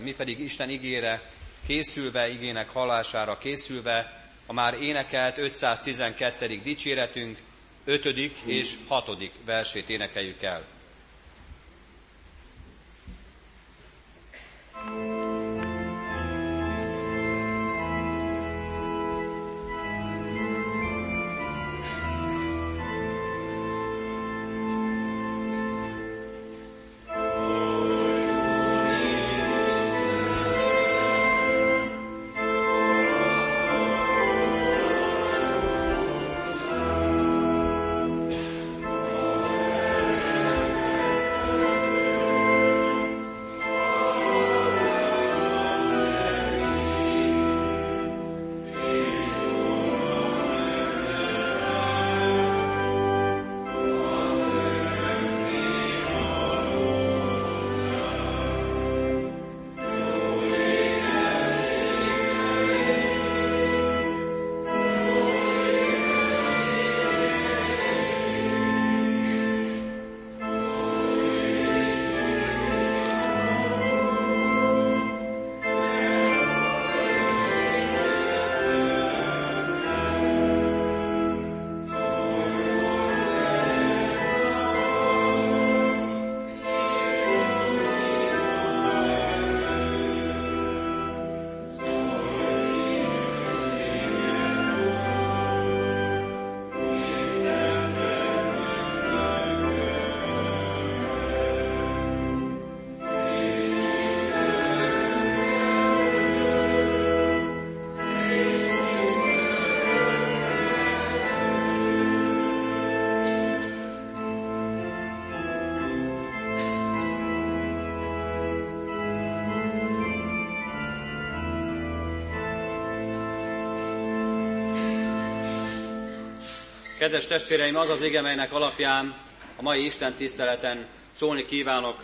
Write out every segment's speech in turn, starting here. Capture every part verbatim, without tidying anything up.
Mi pedig Isten igére készülve, igének hallására készülve, a már énekelt ötszáztizenkettedik dicséretünk ötödik és hatodik versét énekeljük el. Kedves testvéreim, az az ige, melynek alapján a mai Isten tiszteleten szólni kívánok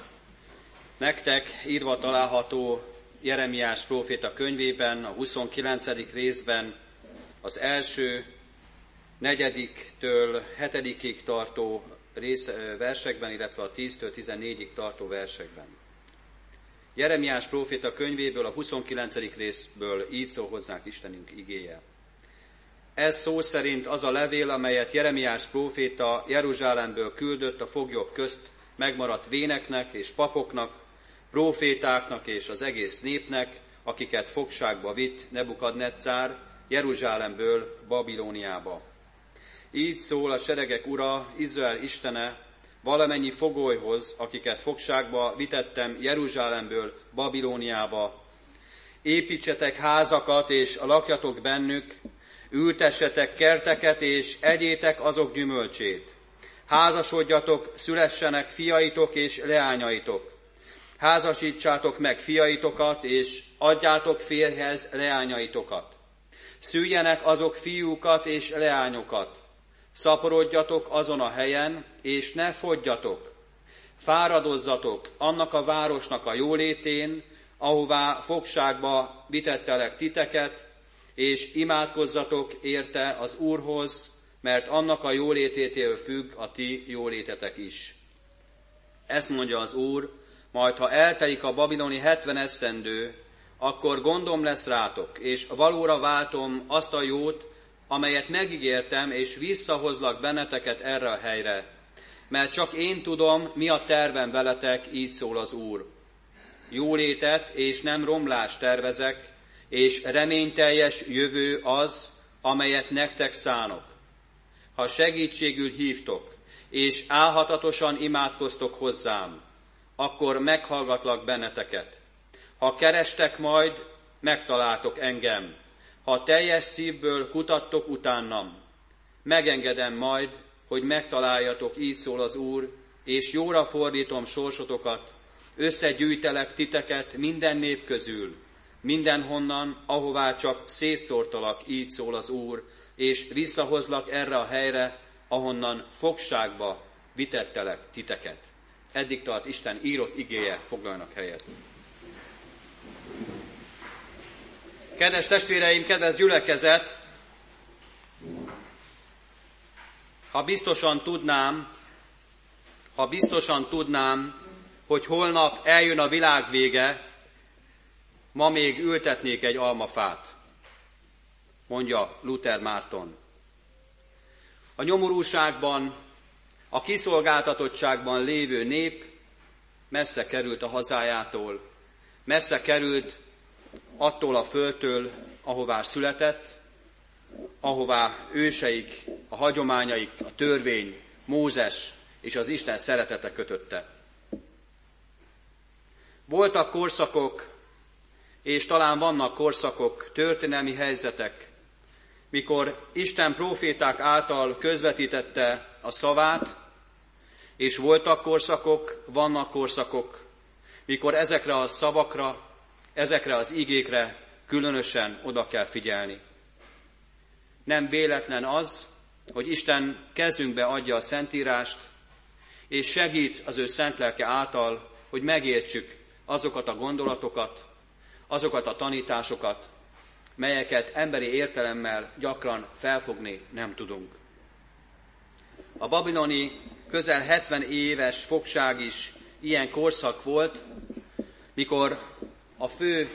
nektek, írva található Jeremiás próféta könyvében, a huszonkilencedik részben, az első negyediktől hetedikig tartó rész, versekben, illetve a tíztől tizennégyig tartó versekben. Jeremiás próféta könyvéből, a huszonkilencedik részből így szól hozzánk Istenünk igéje. Ez szó szerint az a levél, amelyet Jeremiás próféta Jeruzsálemből küldött a foglyok közt megmaradt véneknek és papoknak, prófétáknak és az egész népnek, akiket fogságba vitt Nebukadneccár Jeruzsálemből Babilóniába. Így szól a seregek ura, Izrael istene, valamennyi fogolyhoz, akiket fogságba vitettem Jeruzsálemből Babilóniába. Építsetek házakat és lakjatok bennük, ültessetek kerteket, és egyétek azok gyümölcsét. Házasodjatok, szülessenek fiaitok és leányaitok. Házasítsátok meg fiaitokat, és adjátok férjhez leányaitokat. Szüljenek azok fiúkat és leányokat. Szaporodjatok azon a helyen, és ne fogyjatok. Fáradozzatok annak a városnak a jólétén, ahová fogságba vitettelek titeket, és imádkozzatok érte az Úrhoz, mert annak a jólététől függ a ti jólétetek is. Ezt mondja az Úr, majd ha eltelik a babiloni hetven esztendő, akkor gondom lesz rátok, és valóra váltom azt a jót, amelyet megígértem, és visszahozlak benneteket erre a helyre. Mert csak én tudom, mi a tervem veletek, így szól az Úr. Jólétet és nem romlást tervezek, és reményteljes jövő az, amelyet nektek szánok. Ha segítségül hívtok, és álhatatosan imádkoztok hozzám, akkor meghallgatlak benneteket. Ha kerestek majd, megtaláltok engem. Ha teljes szívből kutattok utánam, megengedem majd, hogy megtaláljatok, így szól az Úr, és jóra fordítom sorsotokat, összegyűjtelek titeket minden nép közül, mindenhonnan, ahová csak szétszórtalak, így szól az Úr, és visszahozlak erre a helyre, ahonnan fogságba vitettelek titeket. Eddig tart Isten írott igéje, foglaljanak helyet. Kedves testvéreim, kedves gyülekezet, ha biztosan tudnám, ha biztosan tudnám, hogy holnap eljön a világ vége, ma még ültetnék egy almafát, mondja Luther Márton. A nyomorúságban, a kiszolgáltatottságban lévő nép messze került a hazájától, messze került attól a földtől, ahová született, ahová őseik, a hagyományaik, a törvény, Mózes és az Isten szeretete kötötte. Voltak korszakok, és talán vannak korszakok, történelmi helyzetek, mikor Isten próféták által közvetítette a szavát, és voltak korszakok, vannak korszakok, mikor ezekre a szavakra, ezekre az igékre különösen oda kell figyelni. Nem véletlen az, hogy Isten kezünkbe adja a Szentírást, és segít az ő szent lelke által, hogy megértsük azokat a gondolatokat, azokat a tanításokat, melyeket emberi értelemmel gyakran felfogni nem tudunk. A babiloni közel hetven éves fogság is ilyen korszak volt, mikor a fő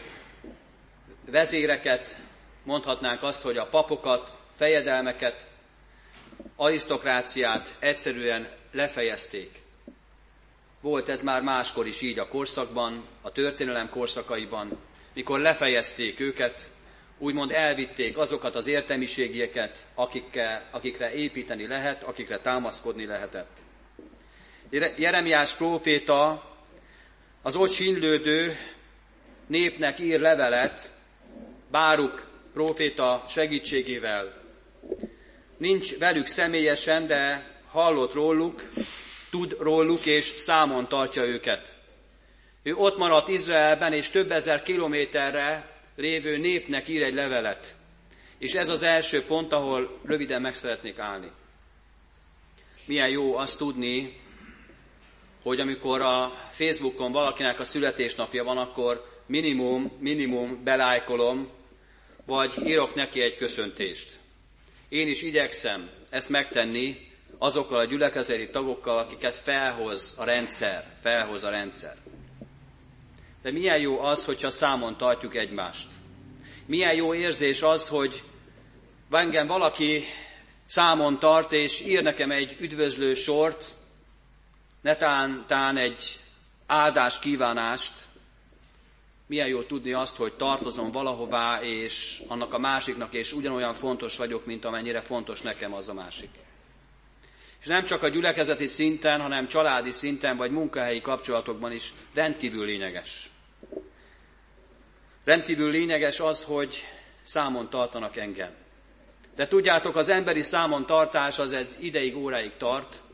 vezéreket, mondhatnánk azt, hogy a papokat, fejedelmeket, arisztokráciát egyszerűen lefejezték. Volt ez már máskor is így a korszakban, a történelem korszakaiban, mikor lefejezték őket, úgymond elvitték azokat az értelmiségieket, akikkel, akikre építeni lehet, akikre támaszkodni lehetett. Jeremiás próféta az ott sínlődő népnek ír levelet Báruk próféta segítségével. Nincs velük személyesen, de hallott róluk, tud róluk, és számon tartja őket. Ő ott maradt Izraelben, és több ezer kilométerre lévő népnek ír egy levelet. És ez az első pont, ahol röviden meg szeretnék állni. Milyen jó azt tudni, hogy amikor a Facebookon valakinek a születésnapja van, akkor minimum, minimum belájkolom, vagy írok neki egy köszöntést. Én is igyekszem ezt megtenni azokkal a gyülekezeti tagokkal, akiket felhoz a rendszer, felhoz a rendszer. De milyen jó az, hogyha számon tartjuk egymást. Milyen jó érzés az, hogy engem valaki számon tart, és ír nekem egy üdvözlő sort, netán tán egy áldás kívánást. Milyen jó tudni azt, hogy tartozom valahová, és annak a másiknak, és ugyanolyan fontos vagyok, mint amennyire fontos nekem az a másik. És nem csak a gyülekezeti szinten, hanem családi szinten, vagy munkahelyi kapcsolatokban is rendkívül lényeges. Rendkívül lényeges az, hogy számon tartanak engem. De tudjátok, az emberi számon tartás az egy ideig, óráig tart,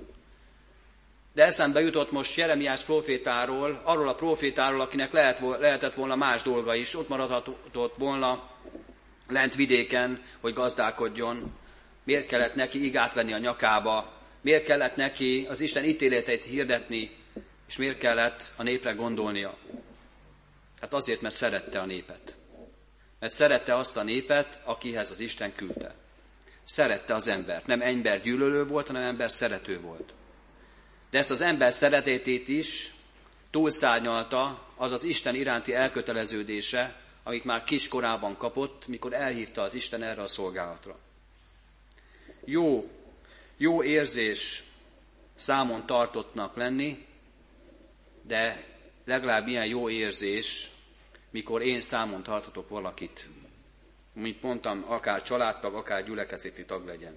de eszembe jutott most Jeremiás prófétáról, arról a prófétáról, akinek lehet, lehetett volna más dolga is, ott maradhatott volna lent vidéken, hogy gazdálkodjon. Miért kellett neki igát venni a nyakába, miért kellett neki az Isten ítéleteit hirdetni, és miért kellett a népre gondolnia? Hát azért, mert szerette a népet. Mert szerette azt a népet, akihez az Isten küldte. Szerette az embert. Nem ember gyűlölő volt, hanem ember szerető volt. De ezt az ember szeretetét is túlszárnyalta az az Isten iránti elköteleződése, amit már kiskorában kapott, mikor elhívta az Isten erre a szolgálatra. Jó, jó érzés számon tartottnak lenni, de legalább ilyen jó érzés, mikor én számon tartotok valakit. Mint mondtam, akár családtag, akár gyülekezeti tag legyen.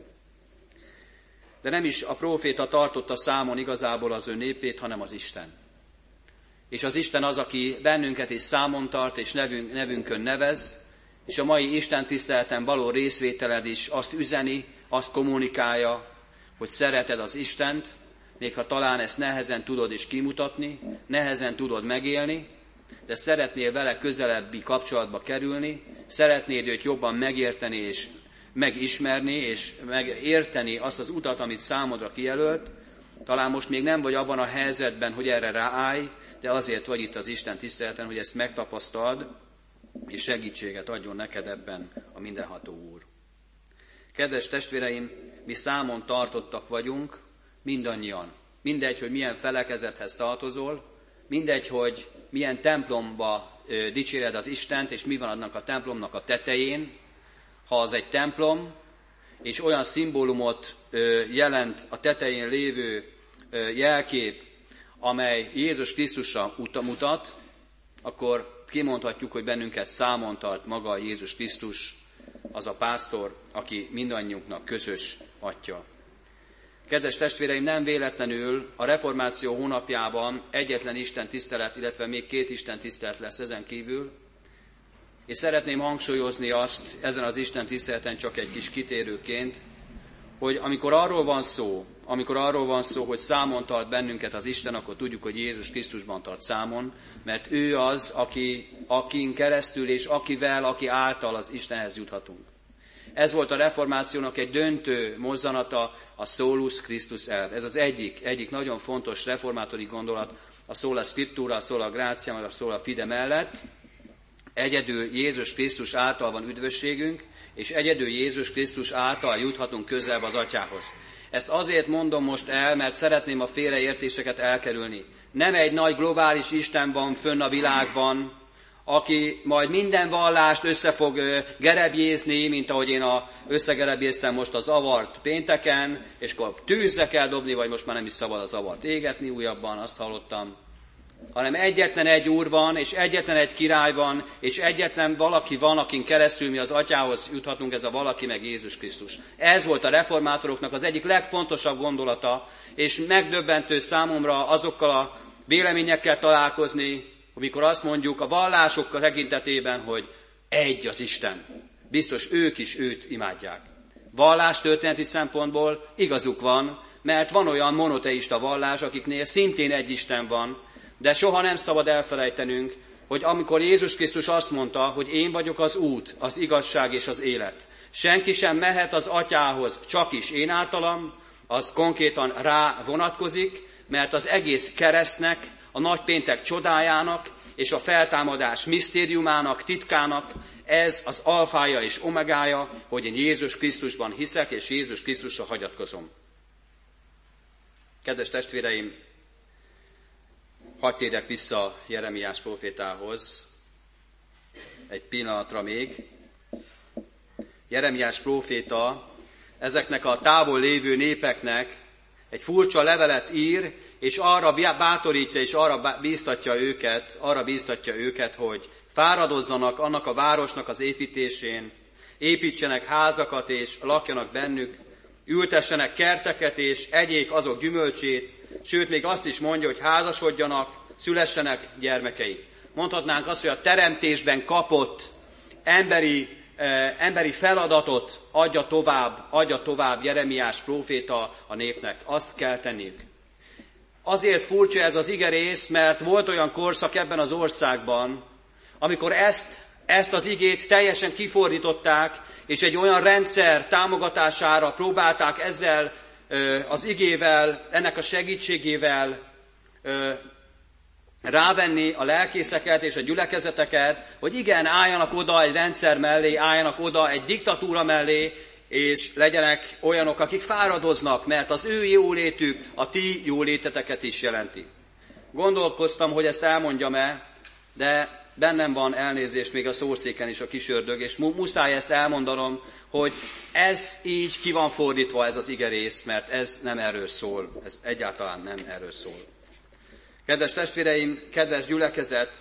De nem is a próféta tartotta számon igazából az ő népét, hanem az Isten. És az Isten az, aki bennünket is számon tart, és nevünk, nevünkön nevez, és a mai Isten tiszteleten való részvételed is azt üzeni, azt kommunikálja, hogy szereted az Istent, még ha talán ezt nehezen tudod is kimutatni, nehezen tudod megélni, de szeretnél vele közelebbi kapcsolatba kerülni, szeretnéd őt jobban megérteni és megismerni, és megérteni azt az utat, amit számodra kijelölt. Talán most még nem vagy abban a helyzetben, hogy erre ráállj, de azért vagy itt az Isten tiszteleten, hogy ezt megtapasztald, és segítséget adjon neked ebben a mindenható Úr. Kedves testvéreim, mi számon tartottak vagyunk, mindannyian. Mindegy, hogy milyen felekezethez tartozol, mindegy, hogy milyen templomba dicséred az Istent, és mi van annak a templomnak a tetején, ha az egy templom, és olyan szimbólumot jelent a tetején lévő jelkép, amely Jézus Krisztusra mutat, akkor kimondhatjuk, hogy bennünket számon tart maga Jézus Krisztus, az a pásztor, aki mindannyiunknak közös atya. Kedves testvéreim, nem véletlenül a reformáció hónapjában egyetlen Isten tisztelet, illetve még két Isten tisztelet lesz ezen kívül, és szeretném hangsúlyozni azt ezen az Isten tiszteleten csak egy kis kitérőként, hogy amikor arról van szó, amikor arról van szó, hogy számon tart bennünket az Isten, akkor tudjuk, hogy Jézus Krisztusban tart számon, mert ő az, aki, akin keresztül és akivel, aki által az Istenhez juthatunk. Ez volt a reformációnak egy döntő mozzanata, a Solus Christus elv. Ez az egyik, egyik nagyon fontos reformátori gondolat, a sola scriptura, a sola gratia, meg a sola fide mellett. Egyedül Jézus Krisztus által van üdvösségünk, és egyedül Jézus Krisztus által juthatunk közelebb az Atyához. Ezt azért mondom most el, mert szeretném a félreértéseket elkerülni. Nem egy nagy globális Isten van fönn a világban, aki majd minden vallást össze fog gerebjézni, mint ahogy én a, összegerebjéztem most az avart pénteken, és akkor tűzre kell dobni, vagy most már nem is szabad az avart égetni, újabban azt hallottam. Hanem egyetlen egy Úr van, és egyetlen egy király van, és egyetlen valaki van, akin keresztül mi az Atyához juthatunk, ez a valaki meg Jézus Krisztus. Ez volt a reformátoroknak az egyik legfontosabb gondolata, és megdöbbentő számomra azokkal a véleményekkel találkozni, amikor azt mondjuk a vallások tekintetében, hogy egy az Isten. Biztos ők is őt imádják. Vallástörténeti szempontból igazuk van, mert van olyan monoteista vallás, akiknél szintén egy Isten van, de soha nem szabad elfelejtenünk, hogy amikor Jézus Krisztus azt mondta, hogy én vagyok az út, az igazság és az élet, senki sem mehet az Atyához, csak is én általam, az konkrétan rá vonatkozik, mert az egész keresztnek, a nagypéntek csodájának és a feltámadás misztériumának, titkának ez az alfája és omegája, hogy én Jézus Krisztusban hiszek, és Jézus Krisztusra hagyatkozom. Kedves testvéreim, hadd térjek vissza Jeremiás prófétához egy pillanatra még. Jeremiás próféta ezeknek a távol lévő népeknek egy furcsa levelet ír, és arra bátorítja, és arra bíztatja őket, arra bíztatja őket, hogy fáradozzanak annak a városnak az építésén, építsenek házakat, és lakjanak bennük, ültessenek kerteket, és egyék azok gyümölcsét, sőt, még azt is mondja, hogy házasodjanak, szülessenek gyermekeik. Mondhatnánk azt, hogy a teremtésben kapott emberi, eh, emberi feladatot adja tovább, adja tovább Jeremiás próféta a népnek. Azt kell tenniük. Azért furcsa ez az igerész, mert volt olyan korszak ebben az országban, amikor ezt, ezt az igét teljesen kifordították, és egy olyan rendszer támogatására próbálták ezzel az igével, ennek a segítségével rávenni a lelkészeket és a gyülekezeteket, hogy igen, álljanak oda egy rendszer mellé, álljanak oda egy diktatúra mellé, és legyenek olyanok, akik fáradoznak, mert az ő jólétük a ti jóléteteket is jelenti. Gondolkoztam, hogy ezt elmondjam-e, de bennem van elnézést még a szószéken is a kis ördög, és muszáj ezt elmondanom, hogy ez így ki van fordítva, ez az igerész, mert ez nem erről szól, ez egyáltalán nem erről szól. Kedves testvéreim, kedves gyülekezet,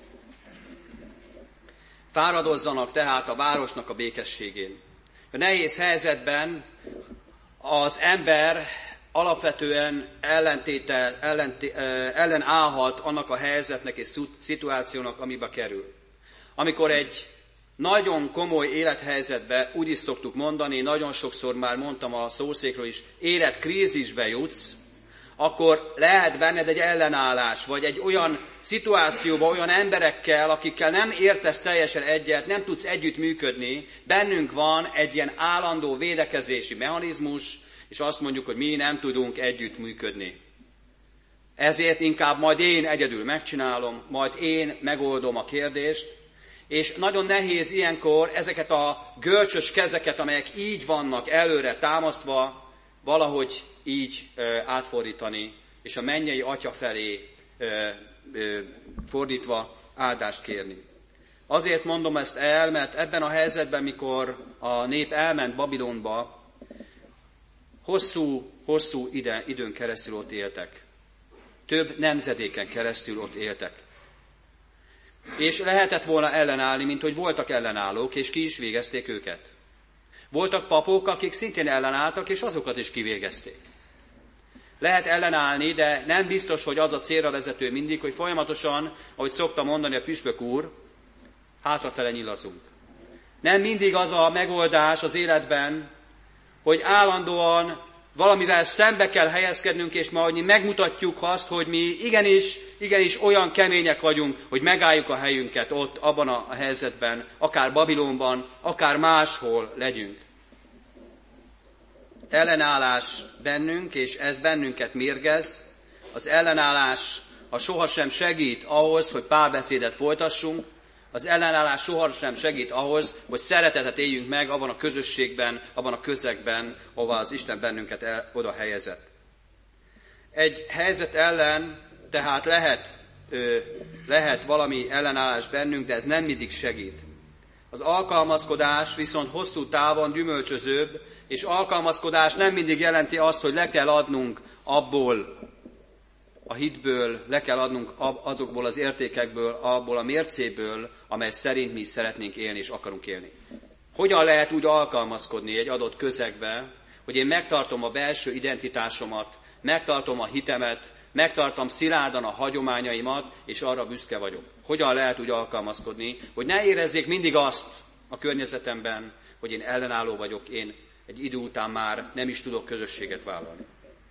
fáradozzanak tehát a városnak a békességén. A nehéz helyzetben az ember alapvetően ellentéte, ellente, ellenállhat annak a helyzetnek és szituációnak, amibe kerül. Amikor egy nagyon komoly élethelyzetbe, úgy is szoktuk mondani, nagyon sokszor már mondtam a szószékről is, életkrízisbe jutsz, akkor lehet benned egy ellenállás, vagy egy olyan szituációba, olyan emberekkel, akikkel nem értesz teljesen egyet, nem tudsz együtt működni, bennünk van egy ilyen állandó védekezési mechanizmus, és azt mondjuk, hogy mi nem tudunk együtt működni. Ezért inkább majd én egyedül megcsinálom, majd én megoldom a kérdést, és nagyon nehéz ilyenkor ezeket a görcsös kezeket, amelyek így vannak előre támasztva, valahogy így ö, átfordítani, és a mennyei Atya felé ö, fordítva áldást kérni. Azért mondom ezt el, mert ebben a helyzetben, mikor a nép elment Babilonba, hosszú, hosszú ide, időn keresztül ott éltek. Több nemzedéken keresztül ott éltek. És lehetett volna ellenállni, mint hogy voltak ellenállók, és ki is végezték őket. Voltak papok, akik szintén ellenálltak, és azokat is kivégezték. Lehet ellenállni, de nem biztos, hogy az a célra vezető mindig, hogy folyamatosan, ahogy szokta mondani a püspök úr, hátrafele nyilazunk. Nem mindig az a megoldás az életben, hogy állandóan valamivel szembe kell helyezkednünk, és ma, hogy mi megmutatjuk azt, hogy mi igenis, igenis olyan kemények vagyunk, hogy megálljuk a helyünket ott, abban a helyzetben, akár Babilonban, akár máshol legyünk. Ellenállás bennünk, és ez bennünket mérgez. Az ellenállás, ha sohasem segít ahhoz, hogy párbeszédet folytassunk, az ellenállás sohasem segít ahhoz, hogy szeretetet éljünk meg abban a közösségben, abban a közegben, ahol az Isten bennünket el, oda helyezett. Egy helyzet ellen tehát lehet, ö, lehet valami ellenállás bennünk, de ez nem mindig segít. Az alkalmazkodás viszont hosszú távon gyümölcsözőbb, és alkalmazkodás nem mindig jelenti azt, hogy le kell adnunk abból a hitből, le kell adnunk azokból az értékekből, abból a mércéből, amely szerint mi szeretnénk élni és akarunk élni. Hogyan lehet úgy alkalmazkodni egy adott közegbe, hogy én megtartom a belső identitásomat, megtartom a hitemet, megtartom szilárdan a hagyományaimat, és arra büszke vagyok. Hogyan lehet úgy alkalmazkodni, hogy ne érezzék mindig azt a környezetemben, hogy én ellenálló vagyok, én egy idő után már nem is tudok közösséget vállalni.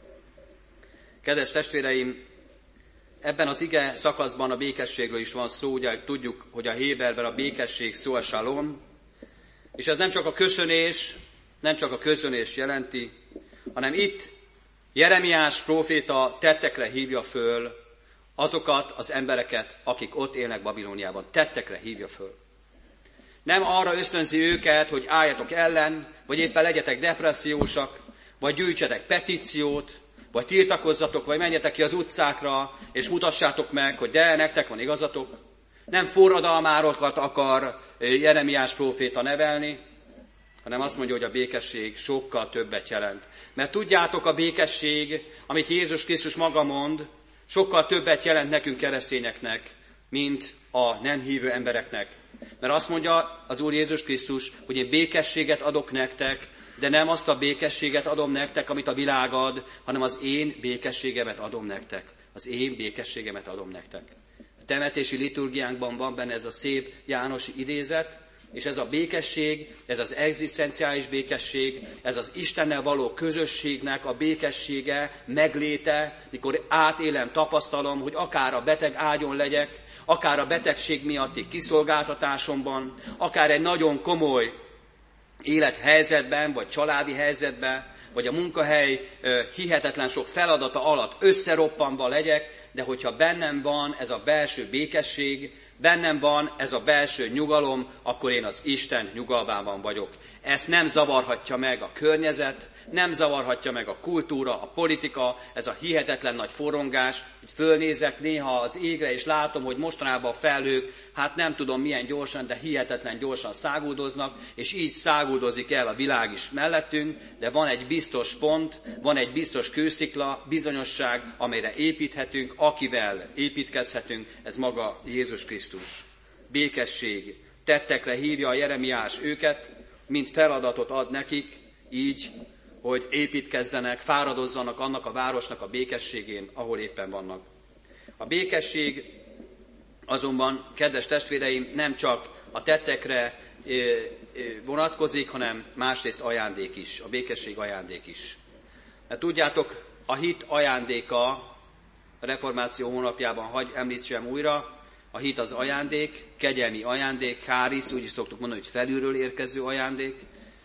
Kedves testvéreim, ebben az ige szakaszban a békességről is van szó, ugye tudjuk, hogy a héberben a békesség szó a shalom, és ez nem csak a köszönés, nem csak a köszönés jelenti, hanem itt Jeremiás próféta tettekre hívja föl azokat az embereket, akik ott élnek Babilóniában. Tettekre hívja föl. Nem arra ösztönzi őket, hogy álljatok ellen, vagy éppen legyetek depressziósak, vagy gyűjtsetek petíciót, vagy tiltakozzatok, vagy menjetek ki az utcákra, és mutassátok meg, hogy de, nektek van igazatok. Nem forradalmárokat akar Jeremiás próféta nevelni, hanem azt mondja, hogy a békesség sokkal többet jelent. Mert tudjátok, a békesség, amit Jézus Krisztus maga mond, sokkal többet jelent nekünk keresztényeknek, mint a nem hívő embereknek. Mert azt mondja az Úr Jézus Krisztus, hogy én békességet adok nektek, de nem azt a békességet adom nektek, amit a világ ad, hanem az én békességemet adom nektek. Az én békességemet adom nektek. A temetési liturgiánkban van benne ez a szép jánosi idézet, és ez a békesség, ez az egzisztenciális békesség, ez az Istennel való közösségnek a békessége, megléte, mikor átélem, tapasztalom, hogy akár a beteg ágyon legyek, akár a betegség miatti kiszolgáltatásomban, akár egy nagyon komoly élethelyzetben, vagy családi helyzetben, vagy a munkahely hihetetlen sok feladata alatt összeroppanva legyek, de hogyha bennem van ez a belső békesség, bennem van ez a belső nyugalom, akkor én az Isten nyugalmában vagyok. Ezt nem zavarhatja meg a környezet, nem zavarhatja meg a kultúra, a politika, ez a hihetetlen nagy forrongás. Itt fölnézek néha az égre, és látom, hogy mostanában a felhők, hát nem tudom milyen gyorsan, de hihetetlen gyorsan száguldoznak, és így száguldozik el a világ is mellettünk, de van egy biztos pont, van egy biztos kőszikla, bizonyosság, amelyre építhetünk, akivel építkezhetünk, ez maga Jézus Krisztus. Békesség, tettekre hívja a Jeremiás őket, mint feladatot ad nekik, így, hogy építkezzenek, fáradozzanak annak a városnak a békességén, ahol éppen vannak. A békesség azonban, kedves testvéreim, nem csak a tettekre vonatkozik, hanem másrészt ajándék is, a békesség ajándék is. Mert tudjátok, a hit ajándéka, a reformáció hónapjában hagy említsem újra, a hit az ajándék, kegyelmi ajándék, chárisz, úgy is szoktuk mondani, hogy felülről érkező ajándék.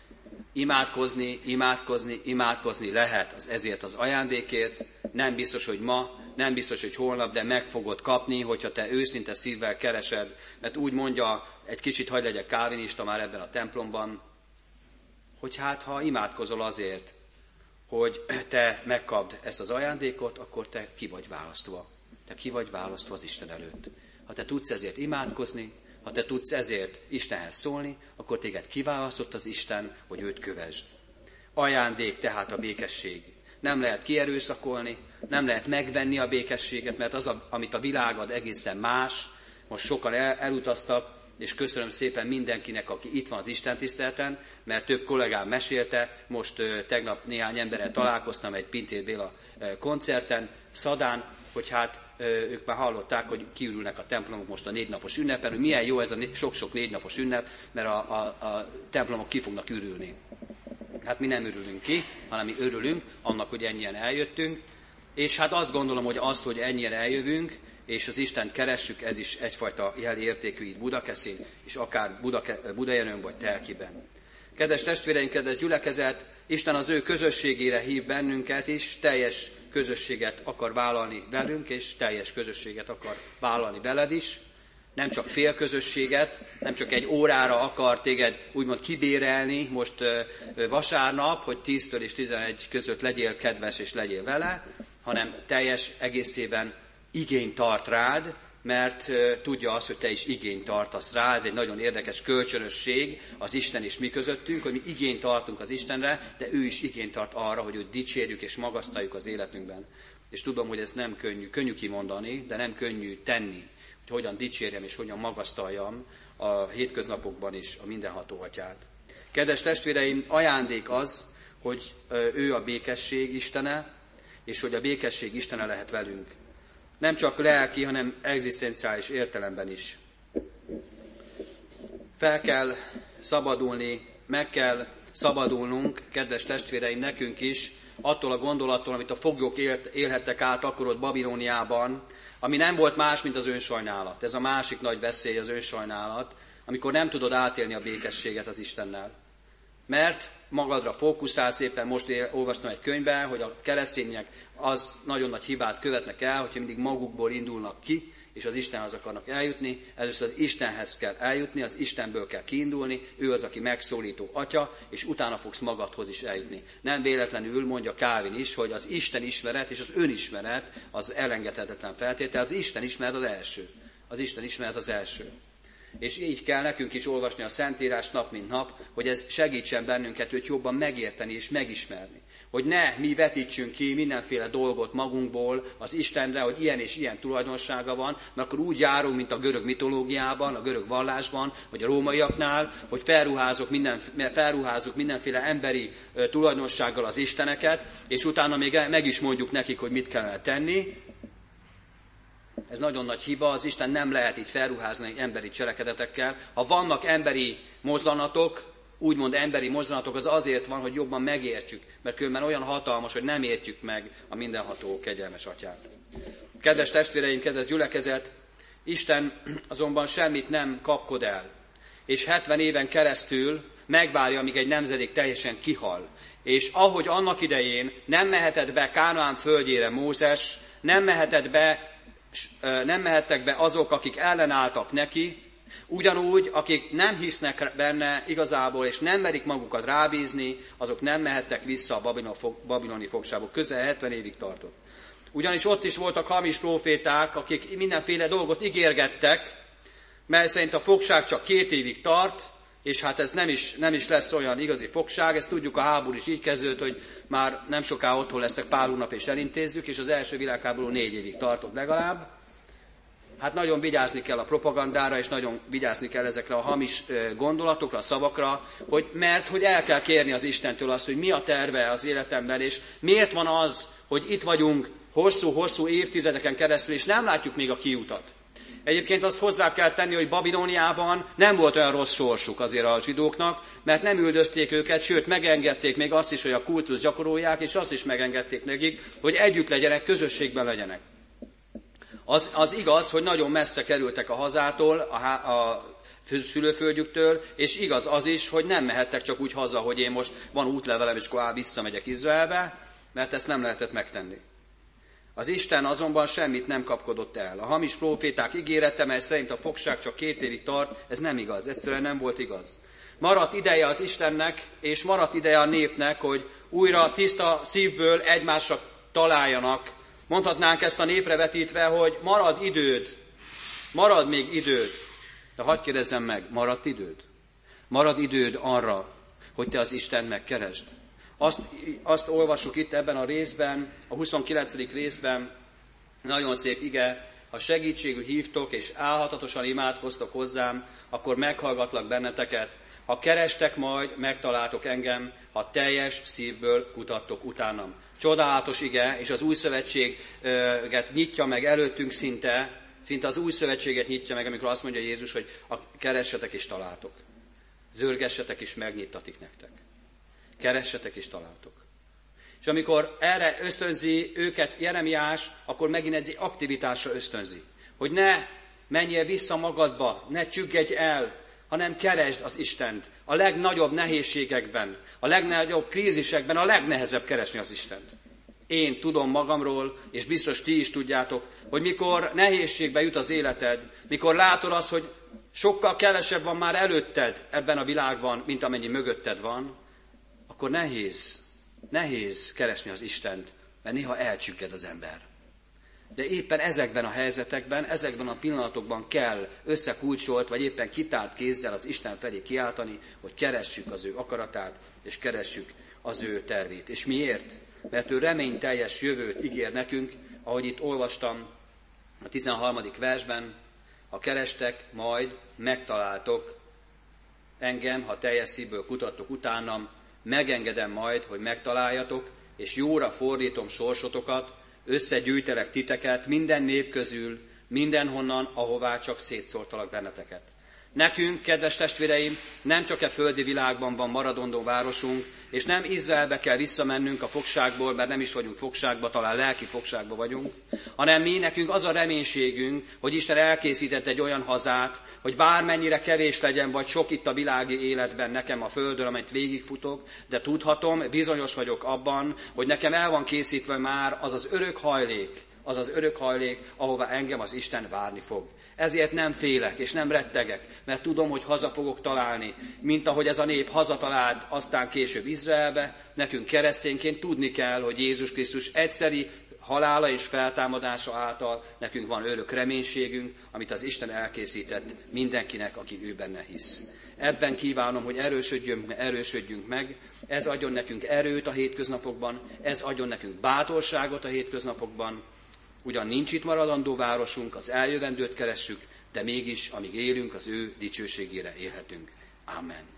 Imádkozni, imádkozni, imádkozni lehet az ezért az ajándékért. Nem biztos, hogy ma, nem biztos, hogy holnap, de meg fogod kapni, hogyha te őszinte szívvel keresed. Mert úgy mondja, egy kicsit hadd legyek kálvinista már ebben a templomban, hogy hát ha imádkozol azért, hogy te megkapd ezt az ajándékot, akkor te ki vagy választva. te ki vagy választva az Isten előtt. Ha te tudsz ezért imádkozni, ha te tudsz ezért Istenhez szólni, akkor téged kiválasztott az Isten, hogy őt kövesd. Ajándék tehát a békesség. Nem lehet kierőszakolni, nem lehet megvenni a békességet, mert az, a, amit a világ ad, egészen más. Most sokan el, elutaztak, és köszönöm szépen mindenkinek, aki itt van az istentiszteleten, mert több kollégám mesélte, most ö, tegnap néhány emberrel találkoztam egy Pintér Béla ö, koncerten, Szadán, hogy hát ö, ők már hallották, hogy kiürülnek a templomok most a négy napos ünnepen, hogy milyen jó ez a sok-sok négy napos ünnep, mert a, a, a templomok ki fognak ürülni. Hát mi nem örülünk ki, hanem mi örülünk annak, hogy ennyien eljöttünk, és hát azt gondolom, hogy azt, hogy ennyien eljövünk, és az Istent keressük, ez is egyfajta jeli értékű itt Budakeszin, és akár Budake- Budajenőn vagy Telkiben. Kedves testvéreim, kedves gyülekezet, Isten az ő közösségére hív bennünket is, teljes közösséget akar vállalni velünk, és teljes közösséget akar vállalni veled is. Nem csak fél közösséget, nem csak egy órára akar téged úgymond kibérelni most vasárnap, hogy tíztől és tizenegy között legyél kedves és legyél vele, hanem teljes egészében igényt tart rád, mert tudja azt, hogy te is igényt tartasz rá. Ez egy nagyon érdekes kölcsönösség az Isten és mi közöttünk, hogy mi igényt tartunk az Istenre, de ő is igényt tart arra, hogy őt dicsérjük és magasztaljuk az életünkben. És tudom, hogy ez nem könnyű, könnyű kimondani, de nem könnyű tenni, hogy hogyan dicsérjem és hogyan magasztaljam a hétköznapokban is a mindenható Atyát. Kedves testvéreim, ajándék az, hogy ő a békesség Istene, és hogy a békesség Istene lehet velünk. Nem csak lelki, hanem egzisztenciális értelemben is. Fel kell szabadulni, meg kell szabadulnunk, kedves testvéreim, nekünk is, attól a gondolattól, amit a foglyok élt, élhettek át akkor ott Babilóniában, ami nem volt más, mint az önsajnálat. Ez a másik nagy veszély, az önsajnálat, amikor nem tudod átélni a békességet az Istennel. Mert magadra fókuszálsz, éppen most olvastam egy könyvben, hogy a keresztények az nagyon nagy hibát követnek el, hogyha mindig magukból indulnak ki, és az Istenhez akarnak eljutni. Először az Istenhez kell eljutni, az Istenből kell kiindulni, ő az, aki megszólító Atya, és utána fogsz magadhoz is eljutni. Nem véletlenül mondja Calvin is, hogy az Isten ismeret és az önismeret az elengedhetetlen feltétel, az Isten ismeret az első. Az Isten ismeret az első. És így kell nekünk is olvasni a Szentírást nap mint nap, hogy ez segítsen bennünket őt jobban megérteni és megismerni. Hogy ne mi vetítsünk ki mindenféle dolgot magunkból az Istenre, hogy ilyen és ilyen tulajdonsága van, mert akkor úgy járunk, mint a görög mitológiában, a görög vallásban, vagy a rómaiaknál, hogy felruházunk, minden, felruházunk mindenféle emberi tulajdonsággal az isteneket, és utána még meg is mondjuk nekik, hogy mit kellene tenni. Ez nagyon nagy hiba, az Isten nem lehet így felruházni emberi cselekedetekkel. Ha vannak emberi mozdulatok, úgymond emberi mozdulatok, az azért van, hogy jobban megértsük, mert különben olyan hatalmas, hogy nem értjük meg a mindenható kegyelmes Atyát. Kedves testvéreim, kedves gyülekezet, Isten azonban semmit nem kapkod el, és hetven éven keresztül megvárja, amíg egy nemzedék teljesen kihal. És ahogy annak idején nem mehetett be Kánaán földjére Mózes, nem mehetett be nem mehettek be azok, akik ellenálltak neki, ugyanúgy, akik nem hisznek benne igazából, és nem merik magukat rábízni, azok nem mehettek vissza a babiloni fogságba. Közel hetven évig tartott. Ugyanis ott is voltak hamis próféták, akik mindenféle dolgot ígérgettek, mely szerint a fogság csak két évig tart, és hát ez nem is, nem is lesz olyan igazi fogság, ezt tudjuk, a háború is így kezdődött, hogy már nem soká otthon leszek pár hónap és elintézzük, és az első világháború négy évig tartott legalább. Hát nagyon vigyázni kell a propagandára, és nagyon vigyázni kell ezekre a hamis gondolatokra, a szavakra, hogy, mert hogy el kell kérni az Istentől azt, hogy mi a terve az életemben, és miért van az, hogy itt vagyunk hosszú-hosszú évtizedeken keresztül, és nem látjuk még a kiutat. Egyébként azt hozzá kell tenni, hogy Babilóniában nem volt olyan rossz sorsuk azért a zsidóknak, mert nem üldözték őket, sőt megengedték még azt is, hogy a kultuszt gyakorolják, és azt is megengedték nekik, hogy együtt legyenek, közösségben legyenek. Az, az igaz, hogy nagyon messze kerültek a hazától, a, a szülőföldjüktől, és igaz az is, hogy nem mehettek csak úgy haza, hogy én most van útlevelem, és akkor á, visszamegyek Izraelbe, mert ezt nem lehetett megtenni. Az Isten azonban semmit nem kapkodott el. A hamis próféták ígérete, mely szerint a fogság csak két évig tart, ez nem igaz, egyszerűen nem volt igaz. Maradt ideje az Istennek, és maradt ideje a népnek, hogy újra tiszta szívből egymásra találjanak, Mondhatnánk ezt a népre vetítve, hogy marad időd, marad még időd. De hadd kérdezzem meg, maradt időd? Marad időd arra, hogy te az Istent megkeresd? Azt, azt olvassuk itt ebben a részben, a huszonkilencedik részben, nagyon szép ige, ha segítségül hívtok és álhatatosan imádkoztok hozzám, akkor meghallgatlak benneteket. Ha kerestek majd, megtaláltok engem, ha teljes szívből kutattok utánam. Csodálatos ige, és az új szövetséget nyitja meg előttünk szinte, szinte az új szövetséget nyitja meg, amikor azt mondja Jézus, hogy a keressetek és találtok. Zörgessetek és megnyittatik nektek. Keressetek és találtok. És amikor erre ösztönzi őket Jeremiás, akkor megint egy aktivitásra ösztönzi. Hogy ne menjél vissza magadba, ne csüggedj el, hanem keresd az Istent. A legnagyobb nehézségekben, a legnagyobb krízisekben a legnehezebb keresni az Istent. Én tudom magamról, és biztos ti is tudjátok, hogy mikor nehézségbe jut az életed, mikor látod azt, hogy sokkal kevesebb van már előtted ebben a világban, mint amennyi mögötted van, akkor nehéz, nehéz keresni az Istent, mert néha elcsügged az ember. De éppen ezekben a helyzetekben, ezekben a pillanatokban kell összekulcsolt, vagy éppen kitárt kézzel az Isten felé kiáltani, hogy keressük az ő akaratát, és keressük az ő tervét. És miért? Mert ő reményteljes jövőt ígér nekünk, ahogy itt olvastam a tizenharmadik versben, ha kerestek, majd megtaláltok engem, ha teljes szívből kutattok utánam, megengedem majd, hogy megtaláljatok, és jóra fordítom sorsotokat, összegyűjtelek titeket minden nép közül, mindenhonnan, ahová csak szétszórtalak benneteket. Nekünk, kedves testvéreim, nem csak e földi világban van maradandó városunk, és nem Izraelbe kell visszamennünk a fogságból, mert nem is vagyunk fogságba, talán lelki fogságba vagyunk, hanem mi nekünk az a reménységünk, hogy Isten elkészített egy olyan hazát, hogy bármennyire kevés legyen, vagy sok itt a világi életben nekem a földön, amit végigfutok, de tudhatom, bizonyos vagyok abban, hogy nekem el van készítve már az az örök hajlék, az az örök hajlék, ahová engem az Isten várni fog. Ezért nem félek, és nem rettegek, mert tudom, hogy haza fogok találni, mint ahogy ez a nép hazatalált, aztán később Izraelbe, nekünk keresztényként tudni kell, hogy Jézus Krisztus egyszeri halála és feltámadása által nekünk van örök reménységünk, amit az Isten elkészített mindenkinek, aki ő benne hisz. Ebben kívánom, hogy erősödjünk, erősödjünk meg, ez adjon nekünk erőt a hétköznapokban, ez adjon nekünk bátorságot a hétköznapokban. Ugyan nincs itt maradandó városunk, az eljövendőt keressük, de mégis, amíg élünk, az ő dicsőségére élhetünk. Amen.